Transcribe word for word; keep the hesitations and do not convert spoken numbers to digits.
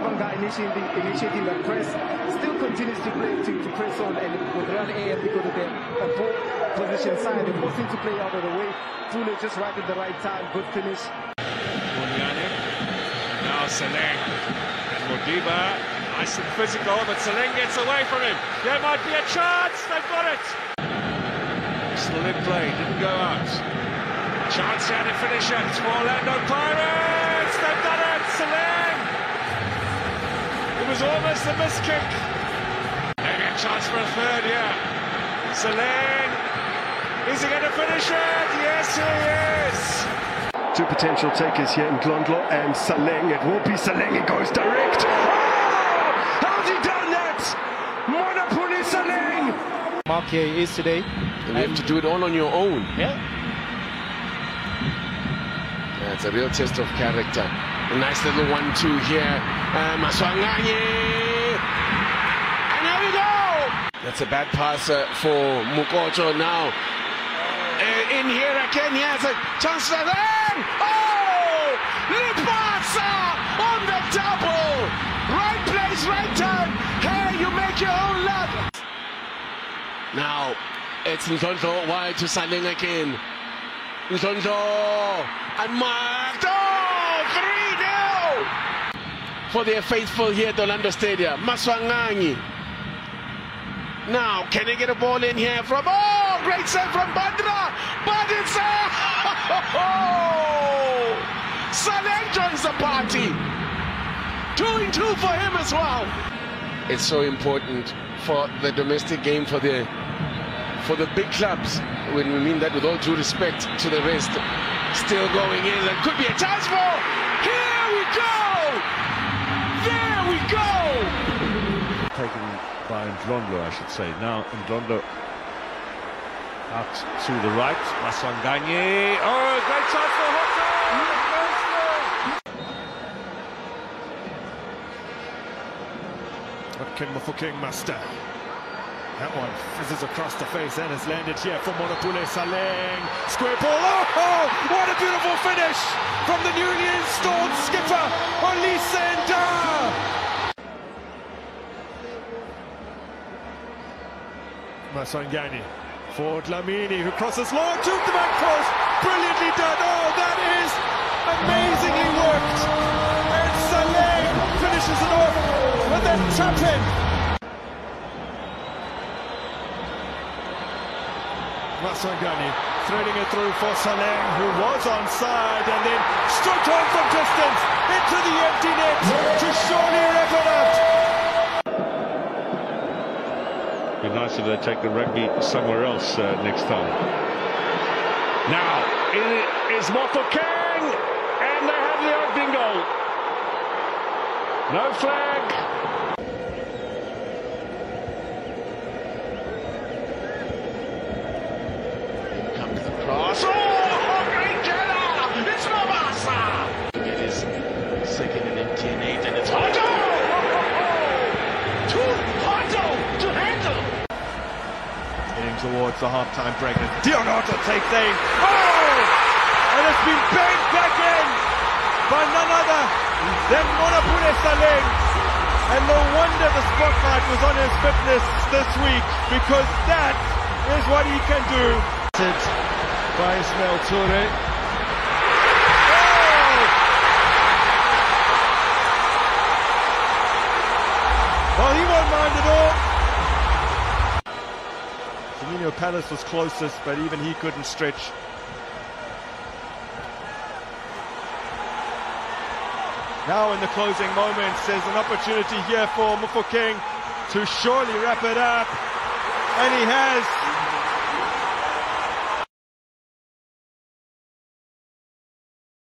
Chavanga initiating, initiating that press, still continues to play to, to press on, and with Real A M because of their a poor position side, they're forcing to play out of the way. Tule just right at the right time, good finish. Muliani, now Saleng, and Modiba, nice and physical, but Saleng gets away from him. There might be a chance, they've got it. Still in play, didn't go out. Chance here to finish it for Orlando Pirates, they've done it, Saleng. It was almost a miss kick. Maybe a chance for a third here. Saleng, is he going to finish it? Yes, he is. Two potential takers here in Glondlo and Saleng. It will be Saleng, it goes direct. Oh! How's he done that? Monopoli Saleng! Marquet is today. And you have to do it all on your own. Yeah. Yeah, it's a real test of character. A nice little one two here. Uh, Maswanganye. And there we go! That's a bad pass uh, for Mukocho now. Uh, in here again, he has a chance for them! Oh! Lipasa on the double! Right place, right time. Hey, you make your own luck. Now, it's Ndlondlo wide to Saleng again. Ndlondlo and marked. Oh, three nil for their faithful here at Orlando Stadium. Maswanganyi. Now, can they get a ball in here from, oh, great save from Bandra, but it's a, oh, Saleng joins the party. Two and two for him as well. It's so important for the domestic game, for the for the big clubs, when we mean that with all due respect to the rest. Still going in, and could be a chance for, here we go, there we go. Taken by Ndlondlo, I should say. Now Ndlondlo out to the right, Maswanganye. Oh, great chance for Hotto! What can Mofokeng master? That one fizzes across the face and has landed here for Monopole Saleng. Square ball. Oh, what a beautiful finish from the newly installed skipper, Olise Nda. Maswanganye for Dlamini, who crosses long to the back post. Brilliantly done. Oh, that is amazingly worked. And Saleng finishes it off with that tap in. Maswanganye threading it through for Saleng, who was onside and then struck on from distance into the empty net to surely wrap it up. Be nice if they take the rugby somewhere else uh, next time. Now, it is Mofokeng, and they have the opening goal. No flag. Cross. Oh, great Jella! It's Mabasa! It is second and empty and eight, and it's Hotto! To Hotto to handle! Heading towards the half-time break, and Dion Hotto takes aim. Oh! And it's been banged back in by none other than Monopole Saleng. And no wonder the spotlight was on his fitness this week, because that is what he can do. By Ismail Toure. Oh! Well, he won't mind at all. Firmino Palace was closest, but even he couldn't stretch. Now in the closing moments, there's an opportunity here for Mofokeng to surely wrap it up. And he has.